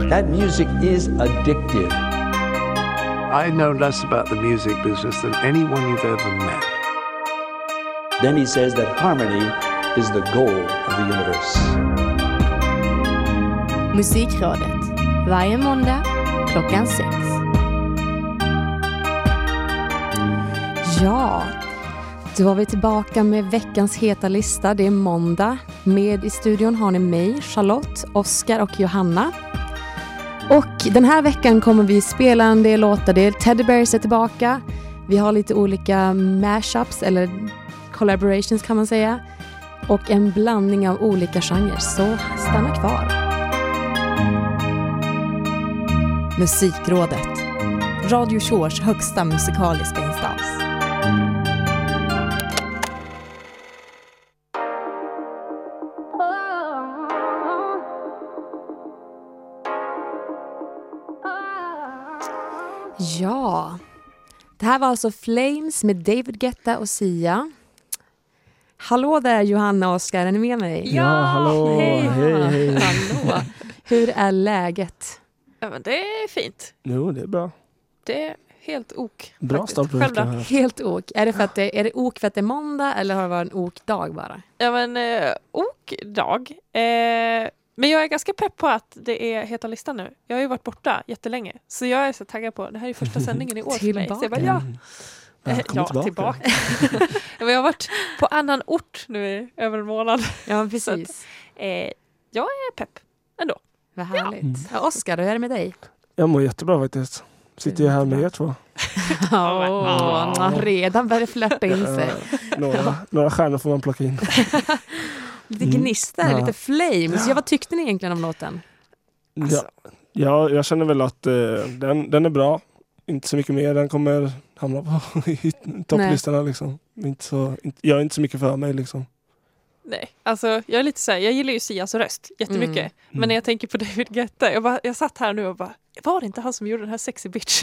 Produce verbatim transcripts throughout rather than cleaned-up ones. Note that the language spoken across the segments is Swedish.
That music is addictive. I know less about the music business than anyone you've ever met. Then he says that harmony is the goal of the universe. Musikrådet. Varje måndag klockan sex. Ja, då var vi tillbaka med veckans heta lista. Det är måndag. Med i studion har ni mig, Charlotte, Oskar och Johanna. Och den här veckan kommer vi spela en del låtar. Det är Teddy Bears är tillbaka. Vi har lite olika mashups eller collaborations kan man säga. Och en blandning av olika genrer. Så stanna kvar. Musikrådet. Radio Shores högsta musikaliska instans. Ja, det här var alltså Flames med David Guetta och Sia. Hallå där Johanna och Oskar, är ni med mig? Ja, hallå, hej, hej, hej. Hallå. Hur är läget? Ja, men det är fint. Jo, det är bra. Det är helt ok. Bra start på veckan här. Helt ok. Är det för att det är det ok för att det är måndag eller har det varit en ok dag bara? Ja, men eh, ok dag. Eh, men jag är ganska pepp på att det är heta listan nu. Jag har ju varit borta jättelänge. Så jag är så taggad på, det här är första sändningen i år för mig. Så jag bara, ja. Mm. Eh, ja, tillbaka. tillbaka. Men jag har varit på annan ort nu i över en månad. Ja, precis. Att, eh, jag är pepp ändå. Vad härligt. Mm. Ja, Oskar, hur är det med dig? Jag mår jättebra faktiskt. Sitter jag här med er två. Åh, oh, redan börjar flörta in sig. Uh, några, några stjärnor får man plocka in. Lite gnistar, Mm. Ja. lite flames. Ja, vad tyckte ni egentligen om låten? Alltså. Ja, ja, jag känner väl att uh, den, den är bra. Inte så mycket mer. Den kommer hamna på i topplistorna liksom. Inte så, inte, jag är inte så mycket för mig liksom. Nej, alltså jag är lite så här, jag gillar ju Sias röst jättemycket. Mm. Men när jag tänker på David Guetta, jag, bara, jag satt här nu och bara, var det inte han som gjorde den här sexy bitch?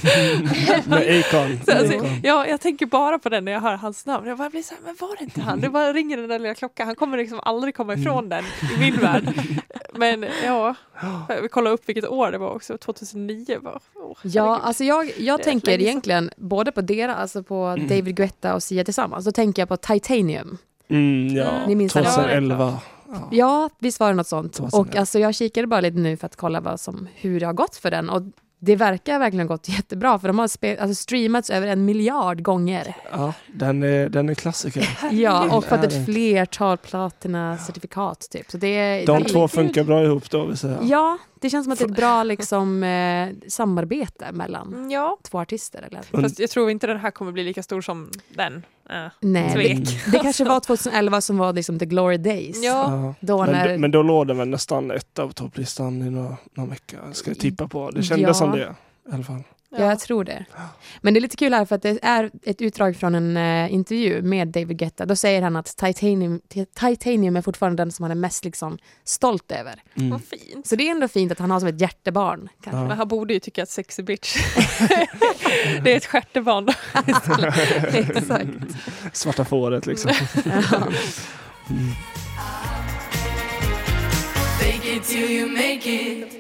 Med Akon. Så, alltså, ja, jag tänker bara på den när jag hör hans namn. Jag bara blir så här, men var det inte han? Det bara ringer den där lilla klockan. Han kommer liksom aldrig komma ifrån den i min värld. Men ja, vi kollar upp vilket år det var också. tjugohundranio var. Oh, Ja, alltså jag, jag Det är tänker länge sedan. egentligen både på deras, alltså på David Guetta och Sia tillsammans. Så tänker jag på Titanium. Mm, ja, Ni minns det? tjugoelva. Ja. Ja, visst var det något sånt. tjugoelva. Och alltså jag kikade bara lite nu för att kolla vad som, hur det har gått för den. Och det verkar verkligen gått jättebra. För de har spel, alltså streamats över en miljard gånger. Ja, den är, den är klassiker. Ja, och fått är ett det. flertal platina-certifikat typ. Så det, är- De det, två funkar bra ihop då, vill säga. Ja, det känns som att det är ett bra liksom, eh, samarbete mellan Ja, två artister. Eller? Und- fast jag tror inte den här kommer bli lika stor som den. Äh. Nej, Svek. det, det kanske var tjugoelva som var liksom the glory days. Ja, Ja. Då Men, när, men då låg den väl nästan ett av topplistan i några, några veckor. Ska jag tippa på. Det kändes Ja. som det i alla fall. Ja, jag tror det. Men det är lite kul här för att det är ett utdrag från en uh, intervju med David Guetta. Då säger han att Titanium, Titanium är fortfarande den som han är mest liksom, stolt över. Mm. vad fint. Så det är ändå fint att han har som ett hjärtebarn. Kanske. Ja. Men han borde ju tycka att sexy bitch det är ett stjärtebarn då. Exakt. Svarta fåret liksom. Ja. Mm. Fake it till you make it.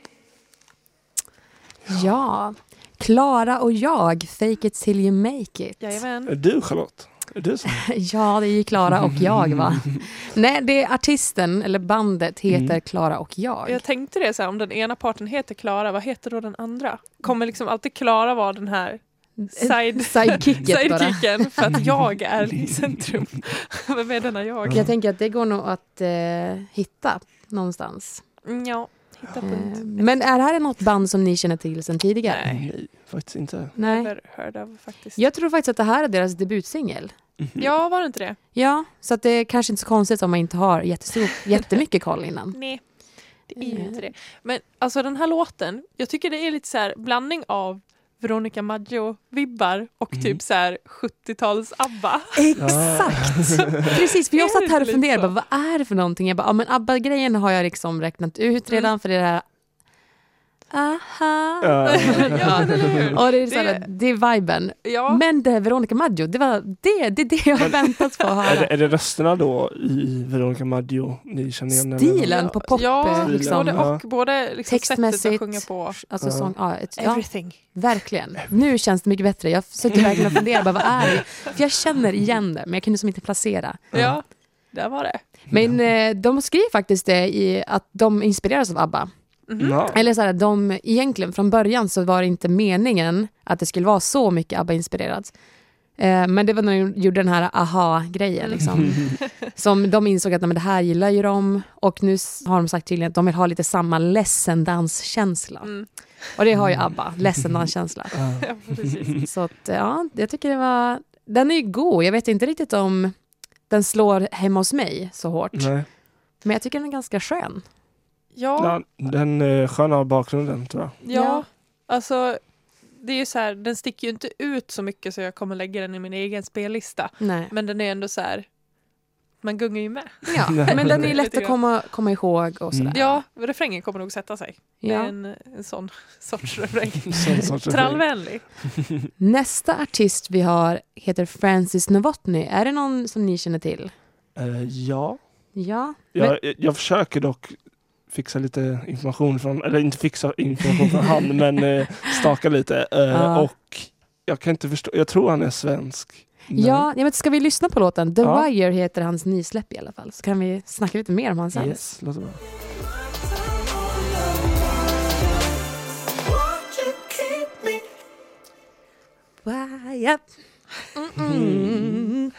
Ja, Klara och jag, fake it till you make it. Jajamän. Är du Charlotte? Är du så? Ja, det är ju Klara och jag va? Nej, det är artisten eller bandet heter Mm. Klara och jag. Jag tänkte det så här, om den ena parten heter Klara, vad heter då den andra? Kommer liksom alltid Klara vara den här side, Sidekicket bara. sidekicken för att jag är i centrum? Vem är denna jag? Jag tänker att det går nog att eh, hitta någonstans. Mm, ja, hitta på Eh, ett men är det här något band som ni känner till sedan tidigare? Nej. Nej, faktiskt inte. Nej. Never heard of, faktiskt. Jag tror faktiskt att det här är deras debutsingel. Ja, var det inte det? Ja, så att det är kanske inte så konstigt om man inte har jättestor, jättemycket koll innan. Nej, det är ju inte det. Men alltså den här låten, jag tycker det är lite så här blandning av Veronica Maggio-vibbar och Mm. typ så här sjuttio-tals ABBA. Exakt! Precis, för jag Är satt det här och lite funderade, så? bara, vad är det för någonting? Jag bara, ja men ABBA-grejen har jag liksom räknat ut redan, för det här aha. Ja. Ja, eller hur? Och det är, så här, Det- det är viben. Ja, Men det Veronica Maggio, det var det, det, är det jag har väntat på att Är, det, höra. är det rösterna då i Veronica Maggio ni känner igen? eller? Stilen på pop, ja eh, liksom. både och. Både liksom sättet Textmässigt. att sjunga på. Alltså Ja. sång, ja, ett, ja, Everything. verkligen. Nu känns det mycket bättre. Jag försökte verkligen fundera, bara, vad är det? För jag känner igen det, men jag kunde som inte placera. Ja, där var det. Men eh, de skriver faktiskt det i att de inspireras av ABBA. Mhm. Ja. Eller så här, de, egentligen från början så var det inte meningen att det skulle vara så mycket ABBA-inspirerat. Eh, men det var när de gjorde den här aha-grejen. Liksom. Som de insåg att nej, men det här gillar ju de. Och nu s- har de sagt tydligen att de vill ha lite samma ledsen-danskänsla. Mm. Och det har ju ABBA, ledsen-danskänsla. Ja, precis. Så att, ja, jag tycker det var... Den är ju god. Jag vet inte riktigt om den slår hemma hos mig så hårt. Nej. Men jag tycker den är ganska skön. Ja, Ja, den eh, sköna bakgrunden tror jag. ja, Ja. alltså det är ju så här, den sticker ju inte ut så mycket så jag kommer lägga den i min egen spellista. Nej. Men den är ändå så här, man gungar ju med. Ja, men den är lätt Lite att komma, komma ihåg och sådär. Mm. Ja, refrängen kommer nog sätta sig. Det är Ja. en, en sån sorts refräng. Sån sorts refräng. Trallvänlig. Nästa artist vi har heter Francis Novotny. Är det någon som ni känner till? Eh, ja. Ja. Men, Jag, jag försöker dock fixa lite information från, eller inte fixa information från han, men eh, staka lite. Eh, Ja. Och jag kan inte förstå, jag tror han är svensk. Men- ja, ja, men ska vi lyssna på låten? The Ja. Wire heter hans nysläpp i alla fall. Så kan vi snacka lite mer om hans sen. Yes, låter bra. Wire. Mm-mm.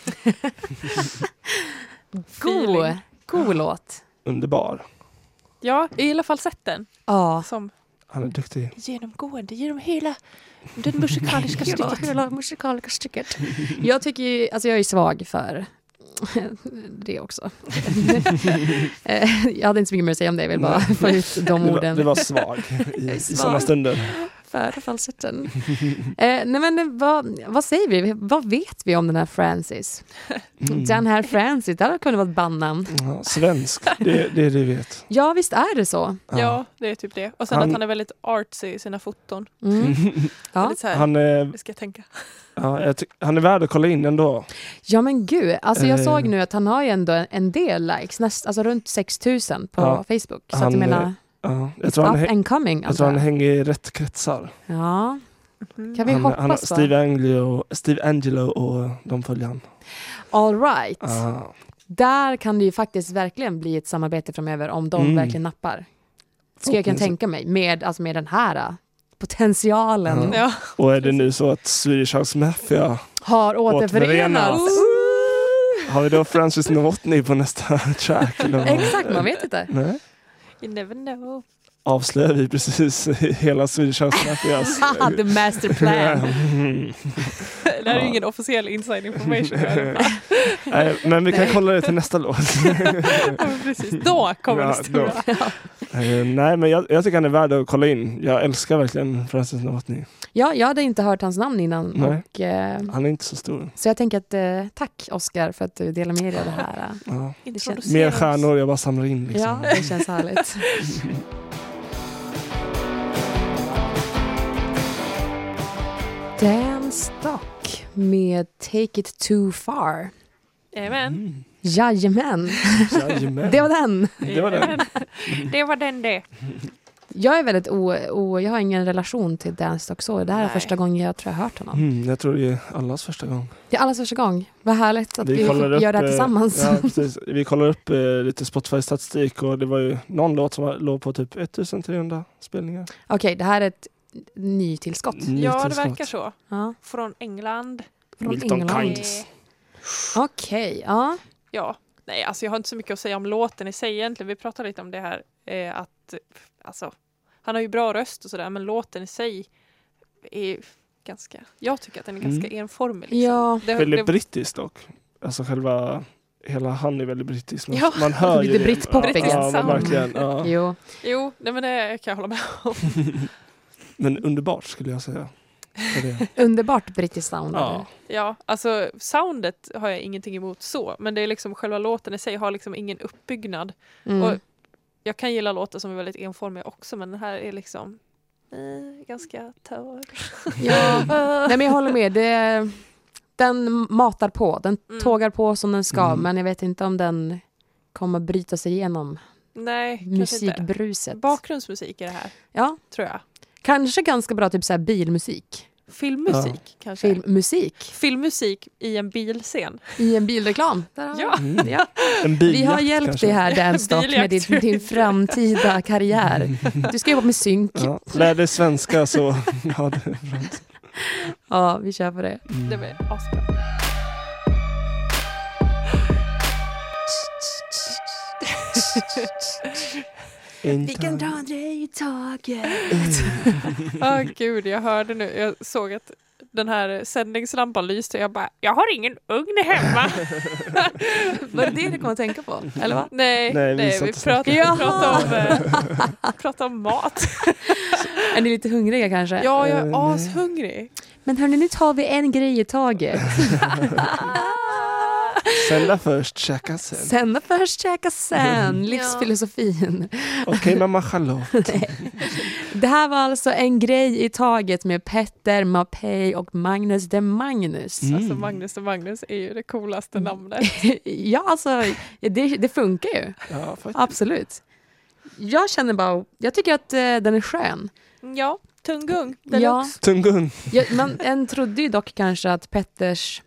God, Feeling. god låt. Underbar. Ja, jag gillar falsetten Ja. som Han är duktig. genomgående genom hela den musikaliska Hela, stycket. hela musikaliska stycket. Jag tycker ju, alltså jag är svag för det också. Eh, jag hade inte så mycket mer att säga om det, jag vill bara få ut de Det var, orden. det var svag i, i Svag. sådana stunder. För falsetten. eh, nej men vad, vad säger vi? Vad vet vi om den här Francis? Mm. Den här Francis, det hade kunnat vara ett bandnamn. Ja, svensk, det, det är det vi vet. Ja, visst är det så. Ja, det är typ det. Och sen Han- att han är väldigt artsy i sina foton. Mm. Ja. Väldigt så här, Han är, det ska jag tänka. ja, jag ty- han är värd att kolla in ändå. ja men gud, alltså jag Eh. såg nu att han har ju ändå en del likes, näst, alltså runt sex tusen på Ja. Facebook. Så Han, att jag menar, Ja, jag it's tror han, up hä- and coming. jag tror han antar jag. hänger i rätt kretsar. Ja, Mm. kan vi Han, hoppas han, på. Steve Angelo, Steve Angelo och de följer han. All right. Ja. Där kan det ju faktiskt verkligen bli ett samarbete framöver om de Mm. verkligen nappar. Ska jag kunna tänka mig med, alltså med den här uh, potentialen. Ja. Ja. Och är det nu så att Swedish House Mafia Har återförenats. återförenas? Har vi då Francis Novotny på nästa track? Eller vad? Exakt, man vet inte. Nej. You never know. Avslöjar vi precis hela Swedish House Mafias The master plan. Mm. Det här är Ja. ingen officiell inside information. Nej, men vi kan kolla det till nästa låt. Ja, precis. Då kommer Ja, det stora. Eh, nej, men jag, jag tycker han är värd att kolla in. Jag älskar verkligen Francis Novotny. Ja, jag hade inte hört hans namn innan. Nej. Och, eh, Han är inte så stor. så jag tänker att eh, tack Oscar för att du delar med dig av det här. eh. Ja. Introducera Mer oss. stjärnor jag bara samlar in. Liksom. Ja, det känns härligt. Dan Stock med Take It Too Far. Jajamän. Mm. Jajamän, Jajamän. det var den. Det var den. Jajamän. Det var den det. Jag är väldigt o, o, jag har ingen relation till Dan Stock så. Det här är Nej. första gången jag tror jag har hört honom. Mm, jag tror det är allas första gång. Det är allas första gång. Vad härligt att vi, kollar upp, gör det här eh, tillsammans. Ja, precis. Vi kollar upp eh, lite Spotify-statistik och det var ju någon låt som var- låg på typ ettusentrehundra spelningar. Okej, det här är ett nytillskott. Ja, det Nytillskott. verkar så. Ja. Från England. Från Milton England. Keynes. Okej, ja. Ja, nej, alltså jag har inte så mycket att säga om låten i sig egentligen. Vi pratade lite om det här eh, att alltså, han har ju bra röst och sådär, men låten i sig är ganska, jag tycker att den är ganska Mm. enformig. Liksom. Ja. det, Väldigt det, brittiskt dock. Alltså själva, hela han är väldigt brittisk. Man, Ja. man hör ju Lite det. britpoppig. Ja, ja, men Sound. verkligen. Ja. Jo. Jo, nej, men det kan jag hålla med om. Men underbart skulle jag säga. För det. Underbart brittiskt sound. Ja. Ja, alltså soundet har jag ingenting emot så, men det är liksom själva låten i sig har liksom ingen uppbyggnad. Mm. Och jag kan gilla låtar som är väldigt enformiga också, men den här är liksom eh, ganska tör. Ja. Nej, men jag håller med. Det, den matar på. Den Mm. tågar på som den ska, Mm. men jag vet inte om den kommer bryta sig igenom Nej, kanske inte. musikbruset. Bakgrundsmusik är det här, Ja, tror jag. kanske ganska bra typ så här bilmusik. Filmmusik kanske. Filmmusik Filmmusik i en bilscen. i en bilreklam. Där har vi. Ja. Mm. Ja. En Vi biljakt har hjälpt kanske. dig här, Dansdock, med din, Biljakt. din framtida karriär. Du ska jobba med synk. Ja. Lär dig svenska så ja, det är bra. Ja, vi kör på det. Mm. Det var asbra. Vi kan dra dig i taget. Åh gud, jag hörde nu. Jag såg att den här sändningslampan lyste. Jag bara, jag har ingen ugn hemma. Var det det du kom att tänka på? Eller va? Nej, Nej, vi nej, satt vi och snackade. pratar, pratar, om, eh, pratar om mat. Är ni lite hungriga kanske? Ja, jag Eh, är nej. ashungrig. Men hörni, nu tar vi en grej i taget. Sända först, käka sen. Sända först, käka sen. Livsfilosofin. Okej, mamma Charlotte. Det här var alltså en grej i taget med Petter Mapei och Magnus de Magnus. Mm. Alltså Magnus och Magnus är ju det coolaste namnet. Ja, alltså det, det funkar ju. Ja, faktiskt. Absolut. Jag känner bara, jag tycker att eh, den är skön. Ja, tunggung. Ja, Deluxe. Tungun. ja, man en trodde ju dock kanske att Petters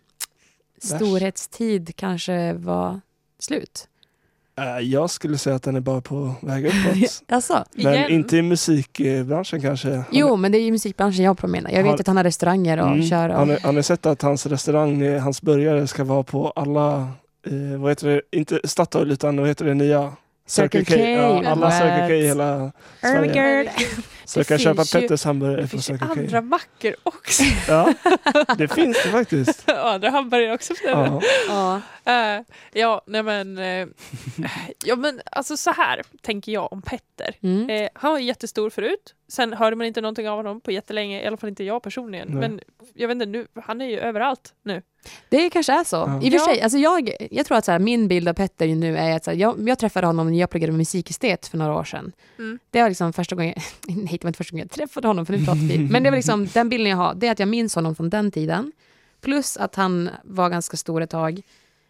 storhetstid kanske var slut. Äh, jag skulle säga att den är bara på väg uppåt. Alltså, Men Igen. inte i musikbranschen kanske. Har jo, men det är ju musikbranschen jag menar. Jag vet Har- att han har restauranger och Mm. kör. Och, Har, ni, har ni sett att hans restaurang, eh, hans burgare ska vara på alla, eh, vad heter det, inte Statoil utan vad heter det nya? Circle K. Ja, alla What? Circle K i hela Sverige. Ermigerd. Så jag kan Det köpa finns ju- Petters hamburgare Det från finns ju Circle K. andra mackor också. Ja, det finns det faktiskt. Och andra hamburgare också. För det. Ja. Ja. Uh, ja, nej men, uh, ja men alltså så här tänker jag om Petter. Mm. Eh, han var jättestor förut. Sen hörde man inte någonting av honom på jättelänge. I alla fall inte jag personligen. Nej. Men jag vet inte, nu, han är ju överallt nu. Det kanske är så. Ja. I och för Ja. sig, alltså jag, jag tror att så här, min bild av Petter ju nu är att så här, jag, jag träffade honom när jag pluggade musikestet för några år sedan. Mm. Det var liksom första gången, nej det var inte första gången jag träffade honom för nu pratar vi. Men det var liksom den bilden jag har, det är att jag minns honom från den tiden. Plus att han var ganska stor ett tag.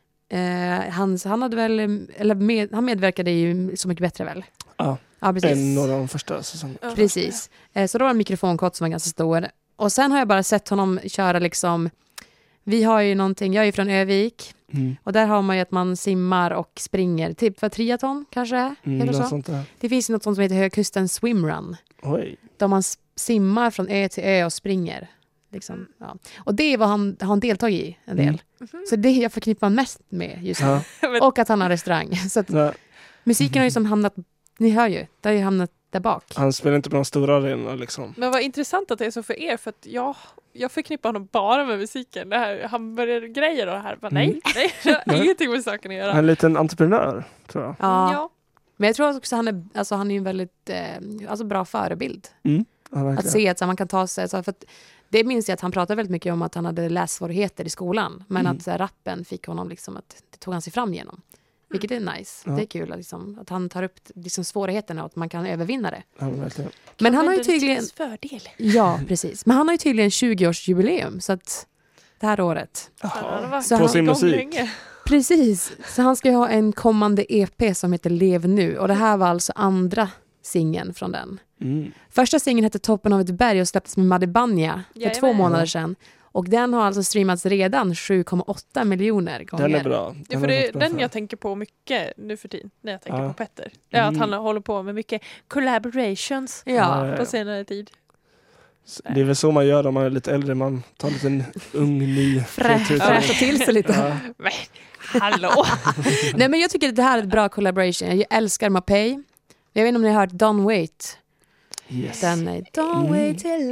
Eh, han, han hade väl, eller med, han medverkade ju Så mycket bättre väl? Ja. Ja, precis. En av de första säsongerna. Ja. Precis. Eh, Så då var det en mikrofonkott som var ganska stor. Och sen har jag bara sett honom köra liksom, vi har ju någonting, jag är ju från Övik. Mm. Och där har man ju att man simmar och springer, typ för triathlon kanske. Mm, eller något så. sånt där. Det finns ju något sånt som heter Högkusten Swimrun. Oj. Där man s- simmar från ö till ö och springer. Liksom, ja. Och det är vad han har han deltagit i en del. Mm. Mhm. Så det är jag förknippar mest med just nu. Ja. Men- Och att han har restaurang. Så att Nej, musiken har ju som hamnat, ni hör ju, det har ju hamnat där bak. han spelar inte på de stora arenorna liksom. Men vad intressant att det är så för er, för att jag, jag förknippar honom bara med musiken. Det här hamburgergrejer och det här. Bara, nej, Mm. nej, det har Nej. ingenting med saken att göra. Han är en liten entreprenör, tror jag. Ja. Ja. Men jag tror också att han är, alltså han är ju en väldigt eh, alltså bra förebild. Mm. Ja, verkligen. Att se att så här, man kan ta sig, så för att, det minns jag att han pratade väldigt mycket om att han hade lässvårigheter i skolan. Men Mm. att så här, rappen fick honom liksom att det tog han sig fram genom. Vilket är nice. Ja. Det är kul att, liksom, att han tar upp liksom, svårigheterna och att man kan övervinna det. Ja, verkligen. Men han har ju Använder det till tydligen, ens fördel. ja precis. Men han har ju tydligen tjugo-årsjubileum så att det här året. Han har varit Så På han- sin igång musik. länge. Precis. Så han ska ju ha en kommande E P som heter Lev nu. Och det här var alltså andra singeln från den. Mm. Första singeln hette Toppen av ett berg och släpptes med Madde Banja för Jajamän. två månader sedan. Och den har alltså streamats redan sju komma åtta miljoner gånger. Den är bra. Ja, Den för har det gått är bra den för. jag tänker på mycket nu för tiden när jag tänker Ja. på Petter. Det är att Mm. han håller på med mycket collaborations Ja. Ja. på senare tid. Det är väl så man gör om man är lite äldre. Man tar en liten ung, ny... Frä, kreatur- fräscha till sig lite. Ja. Men, hallå! Nej, men jag tycker att det här är ett bra collaboration. Jag älskar Mapei. Jag vet inte om ni har hört Don't Wait. Yes. Den är Don't Mm. wait till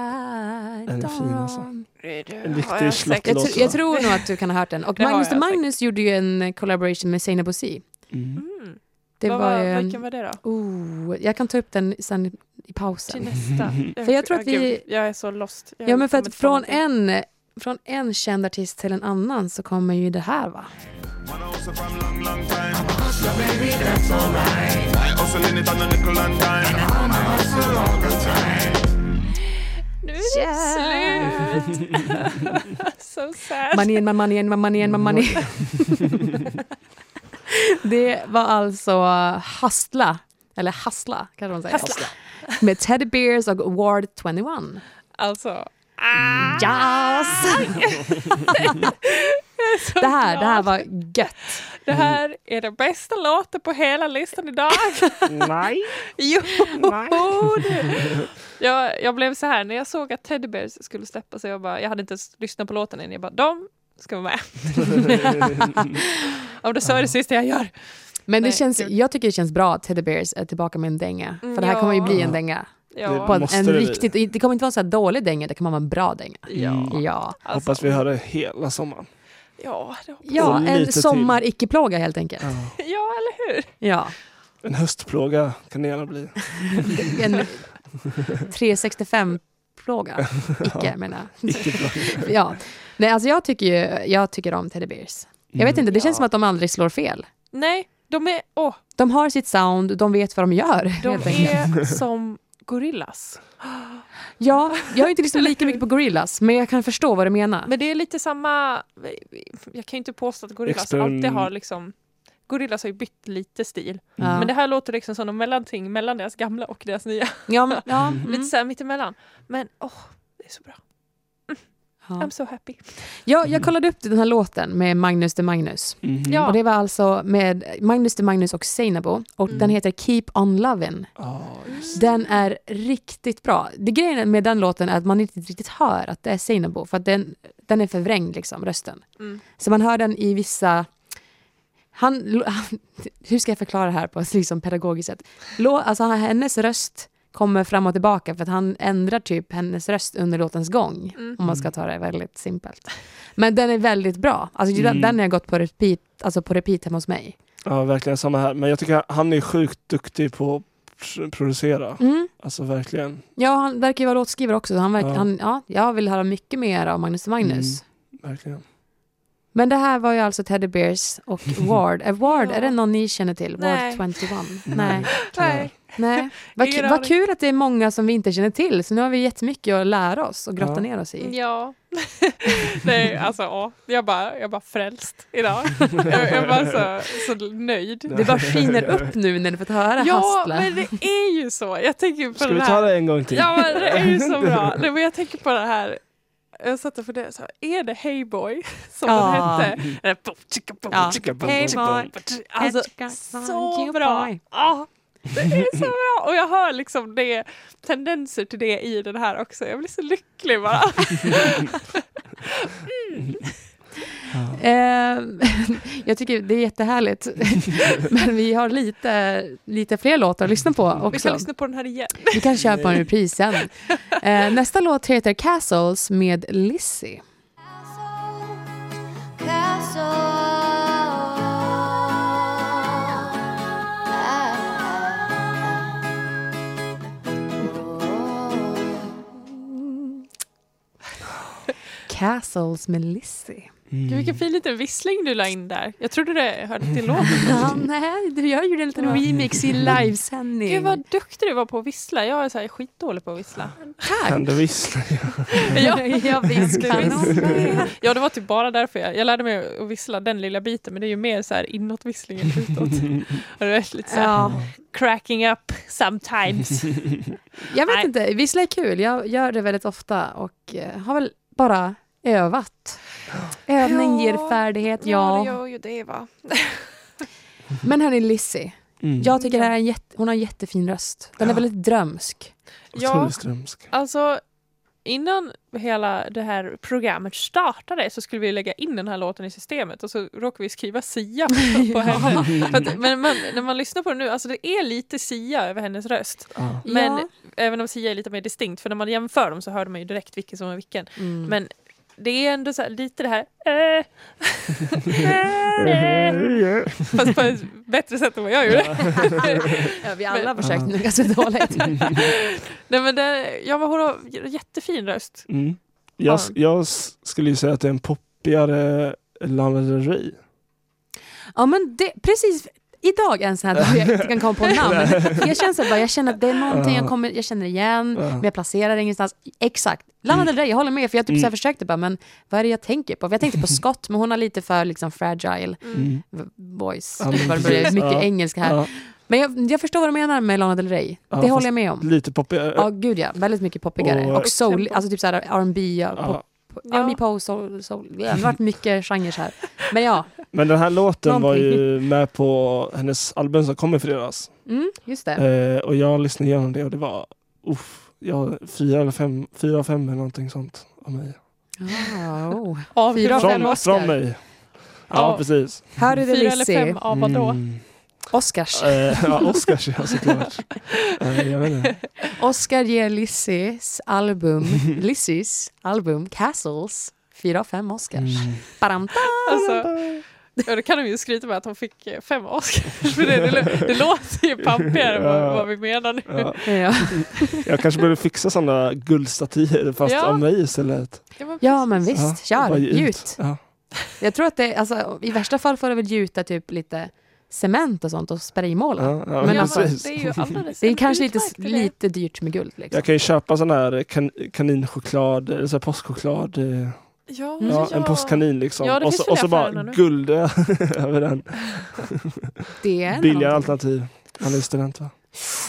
I Den är fin, alltså. dawn. En riktig Har jag slott- säkert- Jag, Låt tr- jag så. tror nog att du kan ha hört den. Och Det har Magnus jag och säkert. Magnus gjorde ju en collaboration med Zeina Bosi. Mm. Mm. Det Vad var var, ju en, vilken var det då? oh, jag kan ta upp den sen i Till pausen. nästa. För jag tror att Gud, vi- jag är så lost. Jag Ja, men för kommer att inte på från någonting. en, från en känd artist till en annan så kommer ju det här va? Wanna hustle from long, long time. Yeah, baby, that's alright. Why hustling it on a nickel and dime. I'm a hustle all the time. Nu är det slut. So sad. Money in my money in my money in my money. Det var alltså Hustla, eller Hustla kan man säga. Hustla. Med Teddy Bears och Ward tjugoett. Alltså. Yes! det, här, det här var gött. Det här är den bästa låten på hela listan idag. Nej. Jo, det. Jag, jag blev så här när jag såg att Teddy Bears skulle släppa så jag bara, jag hade inte ens lyssnat på låten än. Jag bara, de ska vara med. Om det så är det sista jag gör. Men det Nej, känns, kul. jag tycker det känns bra att Teddy Bears är tillbaka med en dänga. För Mm, det här ja. kommer ju bli en dänga. Ja. På en, Måste en det riktigt, det kommer inte vara så här dålig dänga, det kommer vara en bra dänga. Ja. Ja, Alltså, Hoppas vi hör det hela sommaren. Ja, det hoppas ja Och en lite till. sommar icke-plåga helt enkelt. Ja. jag. Ja, eller hur? Ja. En höstplåga kan det gärna bli. En trehundrasextiofem-plåga. Icke, menar jag. Icke-plåga. Ja. Nej, alltså jag tycker ju, jag tycker om Teddy Bears. Jag vet inte, det känns Ja. som att de aldrig slår fel. Nej, de är, åh, De har sitt sound, de vet vad de gör. de helt enkelt. är som gorillas. Ja, jag har inte lyssnat lika mycket på Gorillaz, men jag kan förstå vad du menar. Men det är lite samma, jag kan ju inte påstå att gorillas Experim- alltid har liksom, gorillas har ju bytt lite stil. Ja. Men det här låter liksom som en mellanting mellan deras gamla och deras nya. Ja, men, ja, Lite mm. så här mittemellan. Men åh, det är så bra. ja. I'm so happy. Jag, jag kollade upp den här låten med Magnus de Magnus. Mhm. Ja. Och det var alltså med Magnus de Magnus och Seinabo. Och Mm. den heter Keep on Lovin'. Ja, just Den är riktigt bra. Det grejen med den låten är att man inte riktigt hör att det är Seinabo. För att den, den är förvrängd, liksom, rösten. Mm. Så man hör den i vissa... Han, han, hur ska jag förklara det här på ett liksom pedagogiskt sätt? Lå, alltså, hennes röst kommer fram och tillbaka för att han ändrar typ hennes röst under låtens gång. Mm. Om man ska ta det väldigt simpelt. Men den är väldigt bra. Alltså, den, Mm. den har jag gått på repeat, alltså på repeat hemma hos mig. Ja, verkligen samma här. Men jag tycker han är sjukt duktig på att pr- producera. Mm. Alltså verkligen. Ja, han verkar ju vara låtskrivare också. Så han verkar, Ja. han, ja, jag vill höra mycket mer av Magnus de Magnus. Mm, verkligen. Men det här var ju alltså Teddy Bears och Ward. Är Ward, Ja. är det någon ni känner till? Nej. Ward tjugoett? Nej. Nej. Nej. Vad, Ingen ku- vad aning. kul att det är många som vi inte känner till. Så nu har vi jättemycket att lära oss och grotta Ja. ner oss i. Ja. Nej, alltså åh, jag bara, jag bara frälst idag. Jag, jag är bara så, så nöjd. Det bara skiner upp nu när du får höra Ja, Hustla. men det är ju så. Jag tänker på Ska det vi här. ta det en gång till? Ja, men det är ju så bra. Nej, men jag tänker på det här. Jag satt och funderade så här, är det Hey Boy som Ja. den hette? Eller, boom, chicka, boom, Ja. chicka, boom, Hey chicka, boy. boom. Alltså, så You bra. boy. Ja, det är så bra. Och jag hör liksom det, tendenser till det i den här också. Jag blir så lycklig bara. Eh, jag tycker det är jättehärligt. Men vi har lite, lite fler låtar att lyssna på också. Vi kan lyssna på den här igen. Vi kan köpa en repris sen. Eh, nästa låt heter Castles med Lizzie. Castles med Lizzie. Gud, vilken fin liten vissling du la in där. Jag trodde det hörde till låten. Ja, nej, du gör ju en liten remix i livesändning. Gud vad duktig du var på att vissla. Jag är så här skitdålig på att vissla. Kan du vissla? Ja, Ja, visst kan hon. ja, det var typ bara därför jag, jag lärde mig att vissla den lilla biten. Men det är ju mer så här inåtvisslingen utåt. Och det är lite så här Ja. cracking up sometimes. Jag vet Nej. inte, vissla är kul. Jag gör det väldigt ofta och eh, har väl bara övat. Övning ger färdighet, ja. Ja, det gör ju det va. Men hörni, Lizzie. Mm. Jag tycker det här är en jätte, hon har en jättefin röst. Den är Ja. väldigt drömsk. Ja, Otroligt strömsk. alltså innan hela det här programmet startade så skulle vi lägga in den här låten i systemet och så råkade vi skriva Sia på, på henne. För att, men man, när man lyssnar på den nu, alltså det är lite Sia över hennes röst. Ja. Men Ja. även om Sia är lite mer distinkt, för när man jämför dem så hör man ju direkt vilken som är vilken. Mm. Men det är ändå så här, lite det här äh, äh, fast på ett bättre sätt än vad jag gjorde. Ja, vi alla har försökt nu ganska dåligt. Nej, men det, ja, men hon har jättefin röst. Mm. Jag, Ja. jag s- skulle ju säga att det är en poppigare Lana Del Rey. Ja, men det, precis. idag är en sån här dag jag inte kan komma på namn. För jag känner så bara, jag känner att det är någonting jag, kommer, jag känner igen, men jag placerar det ingenstans. Exakt. Lana Del Rey, jag håller med, för jag typ så här försökte bara, men vad är det jag tänker på? För jag tänkte på Scott, men hon har lite för liksom fragile Mm. voice. Ja, men Det är precis. mycket Ja. engelska här. Ja. Men jag, jag förstår vad du menar med Lana Del Rey. Ja, det fast håller jag med om. Lite poppigare. Ja, gud ja. Väldigt mycket poppigare. Och- Och, soul, alltså typ såhär R and B, ja, Ja. pop, Ja. R and B, pop, soul, soul. Det har varit mycket genrer här. Men ja, Men den här låten var Någonting. ju med på hennes album som kom i fredags. mm, just det. Eh, och jag lyssnade igenom det och det var uff, ja, fyra eller fem, fyra av fem eller någonting sånt av mig. Oh. Av Fyra av hur fem många? Från, Oscar. från mig. Ja, Ja. precis. Hör du det, Fyra eller Lizzie? fem av vad då? Mm. Oscars. Eh, ja, Oscars ja, såklart. Eh, jag vet inte. Oscar ger Lizzies album, Lizzies album Castles fyra av fem Oscars. Mm. Badam. Alltså, ja, det kan de ju skryta med att de fick eh, fem Oscars. För det, det, det låter ju pampigare än vad, vad vi menar nu. Ja. Ja. Jag kanske borde fixa sådana guldstatyer fast Ja. av mig istället. ja, men visst. Ja, Kör, bara ge ut. gjut. Ja. Jag tror att det, alltså, i värsta fall får det väl gjuta typ lite cement och sånt och spraymåla. Ja, ja, Men Ja, alltså, men precis. det är ju alldeles Det är kanske lite, utmärkt för det. lite dyrt med guld. Liksom. Jag kan ju köpa sån här kan, kaninchoklad, eller så här påskchoklad. eh, Ja, Ja, ja. en påskkanin liksom. Ja, det och finns så, väl och så i bara affärerna nu. guld över den. Det är Billigare någonting. alternativ. Han är student va?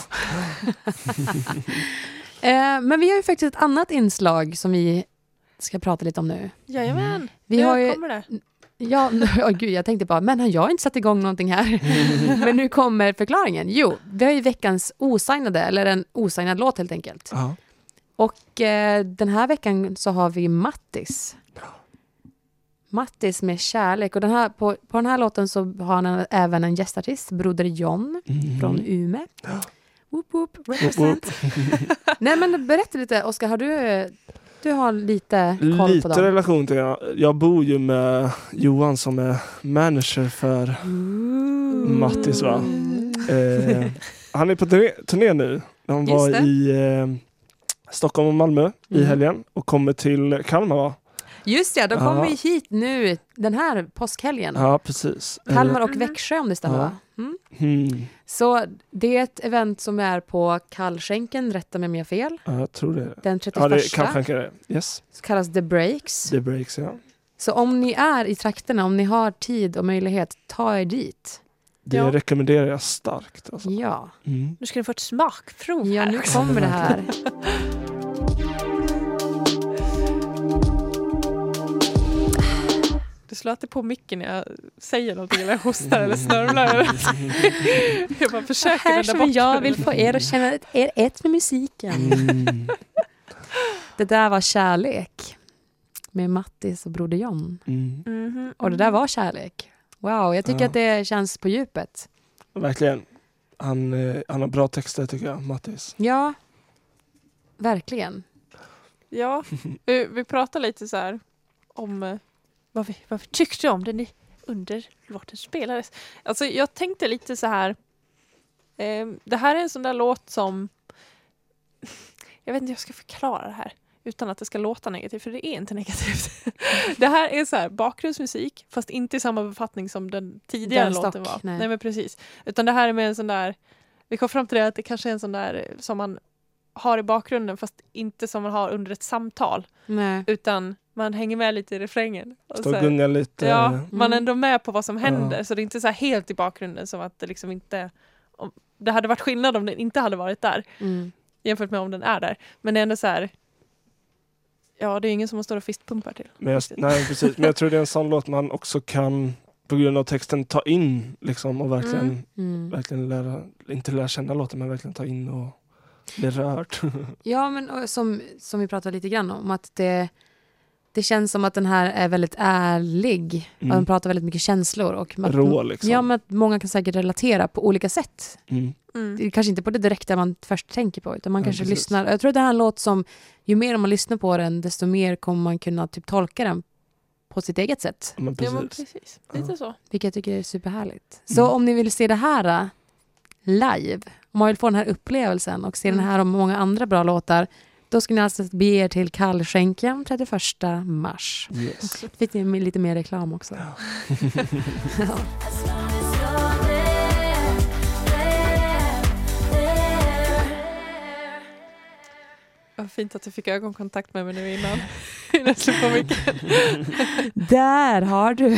Eh, men vi har ju faktiskt ett annat inslag som vi ska prata lite om nu. Jajamän, Vi nu har ju, kommer det. ja, oh, gud, jag tänkte bara, men jag har inte satt igång någonting här. Men nu kommer förklaringen. Jo, vi har ju veckans osignade, eller en osignad låt helt enkelt. Ja. Och eh, den här veckan så har vi Mattis. Mattis med kärlek. Och den här, på, på den här låten så har han även en gästartist, Broder John Mm. från Umeå. Woop, woop, Woop, represent. Nej, men berätta lite, Oskar, har du, du har lite koll Lite på dem? relation till det. Jag bor ju med Johan som är manager för Mattis va? Eh, han är på turné, turné nu. Han Just var det. i eh, Stockholm och Malmö i Mm. helgen och kommer till Kalmar va? Just det, de kommer Ja. vi hit nu den här påskhelgen. Ja precis. Eh, Kalmar och Mhm. Växjö om det stämmer Ja. va? Mm. hmm. Så det är ett event som är på Kallskänken, rätta mig om jag har fel. Ja, jag tror det. Den Ja, trettioförsta. det kanske är det. Yes. Så kallas The Breaks. The Breaks, ja. Så om ni är i trakterna, om ni har tid och möjlighet, ta er dit. Det Ja. rekommenderar jag starkt. Alltså. Ja, Mm. Nu ska ni få ett smakprov ja här nu också. kommer det här. Det slår alltid på micken när jag säger någonting eller hostar eller snörvlar. Jag bara försöker Här vända som bort jag det. vill få er att känna att er ett med musiken. Mm. Det där var kärlek. Med Mattis och Broder John. Mm. Mhm. Och det där var kärlek. Wow, jag tycker Ja. att det känns på djupet. Verkligen. Han, eh, han har bra texter tycker jag, Mattis. Ja, verkligen. Ja, vi, vi pratar lite så här om eh, vad vi, vad vi tyckte om den i- under låten spelades. Alltså jag tänkte lite så här. Eh, det här är en sån där låt som jag vet inte hur jag ska förklara det här utan att det ska låta negativt, för det är inte negativt. Det här är så här bakgrundsmusik fast inte i samma befattning som den tidigare Den låten stock, var. nej. Nej men precis. Utan det här är med en sån där, vi kom fram till det att det kanske är en sån där som man har i bakgrunden fast inte som man har under ett samtal. Nej. Utan man hänger med lite i refrängen. Och Står så och här- gungar lite. ja, man är Mm. ändå med på vad som händer. Ja. Så det är inte så här helt i bakgrunden som att det liksom inte... Om, det hade varit skillnad om den inte hade varit där. Mm. Jämfört med om den är där. Men det är ändå så här... Ja, det är ingen som man står och fistpumpar till. Men jag, nej, precis. Men jag tror det är en sån låt man också kan på grund av texten ta in liksom, och verkligen, Mm. Mm. verkligen lära, inte lära känna låten men verkligen ta in och bli rörd. Ja, men och som, som vi pratade lite grann om, att det, det känns som att den här är väldigt ärlig. Mm. Och den pratar väldigt mycket känslor. Och att, Rå liksom. Ja, men att många kan säkert relatera på olika sätt. Mm. Mm. Det är kanske inte på det direkta man först tänker på, utan man Ja, kanske precis. lyssnar. Jag tror att det här är en låt som, ju mer man lyssnar på den, desto mer kommer man kunna typ tolka den på sitt eget sätt. Men Ja, precis. men precis. Lite Ja. så. Vilket jag tycker är superhärligt. Så Mm. om ni vill se det här äh, live, om man vill få den här upplevelsen och se Mm. den här och många andra bra låtar, då ska ni alltså bege er till Kallskänken trettioförsta mars. Yes. Fick ni lite mer reklam också. Ja. Ja. As long as you're there. vad fint att du fick ögonkontakt med mig nu innan. innan jag slog på micken. Där har du.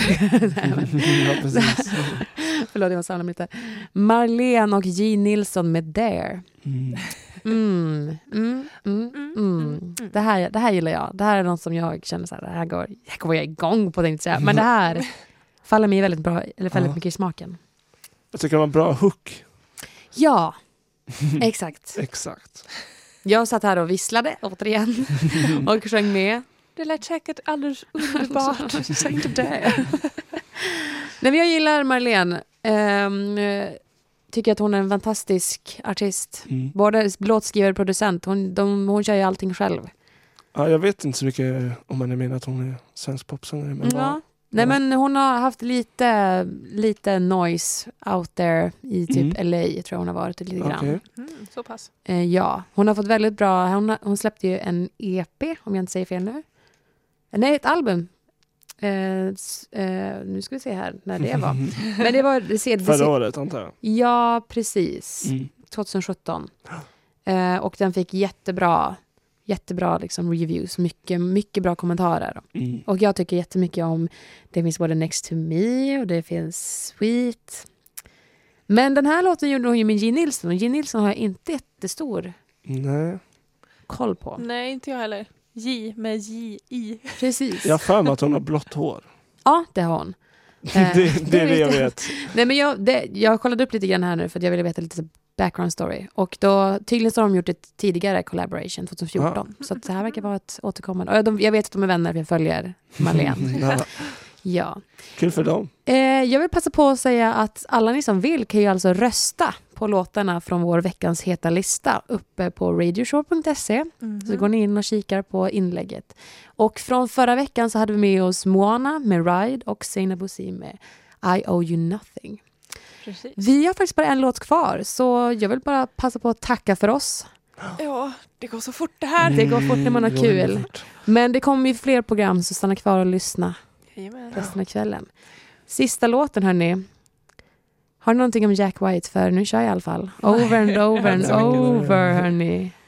Ja, precis. Förlåt, jag var samlad lite. Marlene och J. Nilsson med Dare. Mm. Mm, mm, mm, mm. Det, här, det här gillar jag. Det här är något som jag känner så här, det här går, jag går jag igång på, tänkte jag säga. Men det här faller mig väldigt bra, eller väldigt Ja. mycket i smaken. Jag tycker det var en bra hook. Ja, exakt. Exakt. Jag satt här och visslade återigen och sjöng med. Det lät säkert alldeles underbart. Säg inte det. Nej, men jag gillar Marlene. Um, tycker att hon är en fantastisk artist. Mm. Både låtskrivare och producent. Hon, de, hon kör ju allting själv. Ja, jag vet inte så mycket om man menar att hon är svensk popsångare. Men Ja. ja. Nej, Ja. men hon har haft lite, lite noise out there i typ Mm. L A, tror jag hon har varit lite grann. Okej. Mm, så pass. Eh, ja, hon har fått väldigt bra, hon, har, hon släppte ju en E P, om jag inte säger fel nu. Eh, Nej, ett album. Eh, s- eh, nu ska vi se här när det var. Men det var... Det ser, det Förra ser, året, antar jag. ja, precis. Mm. tjugo sjutton. Eh, och den fick jättebra, jättebra liksom reviews. Mycket, mycket bra kommentarer. Mm. Och jag tycker jättemycket om, det finns både Next to Me och det finns Sweet. Men den här låten gjorde hon ju med J. Nilsson. Och J. Nilsson har jag inte jättestor Nej. koll på. Nej, inte jag heller. J med J I. Precis. Jag har för mig att hon har blått hår. Ja, det har hon. det, det är det vet jag jag. vet. Nej, men jag, det, jag kollade upp lite grann här nu för att jag ville veta lite background story. Och då, tydligen så har de gjort ett tidigare collaboration tjugohundrafjorton. Så att det här verkar vara ett återkommande. Och de, jag vet att de är vänner för jag följer Marlene. Ja, Ja. kul för dem. Eh, jag vill passa på att säga att alla ni som vill kan ju alltså rösta på låtarna från vår veckans heta lista uppe på radioshow punkt se. Mm. Så går ni in och kikar på inlägget. Och från förra veckan så hade vi med oss Moana med Ride och Seinabo Bosi med I Owe You Nothing. Precis. Vi har faktiskt bara en låt kvar, så jag vill bara passa på att tacka för oss. Ja, det går så fort det här. Det går fort när man har Mm, det går kul. väldigt fort. Men det kommer ju fler program, så stanna kvar och lyssna Jajamän. resten av kvällen. Sista låten, hörni. Har ni någonting om Jack White? För nu kör jag i alla fall. Over and over and Jag vet inte. over, hörni.